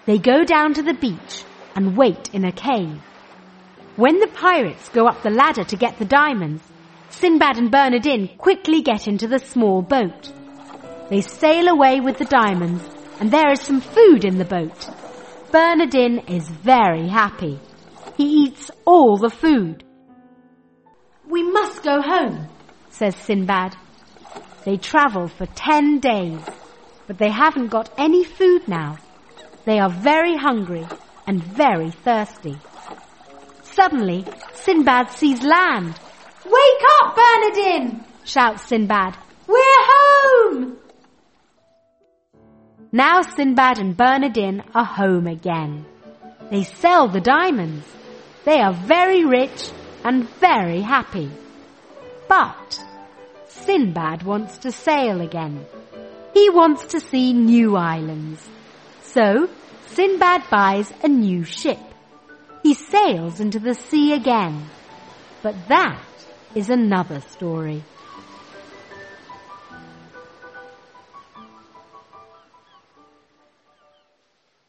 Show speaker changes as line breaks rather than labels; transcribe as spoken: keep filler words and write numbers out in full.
They go down to the beach and wait in a cave. When the pirates go up the ladder to get the diamonds, Sinbad and Bernardine quickly get into the small boat. They sail away with the diamonds, and there is some food in the boat. Bernardine is very happy. He eats all the food. "We must go home," says Sinbad. They travel for ten days, but they haven't got any food now. They are very hungry and very thirsty. Suddenly, Sinbad sees land. "Wake up, Bernardine!" shouts Sinbad. "We're home!" Now Sinbad and Bernardine are home again. They sell the diamonds. They are very rich and very happy. But Sinbad wants to sail again. He wants to see new islands. So Sinbad buys a new ship. He sails into the sea again. But that is another story.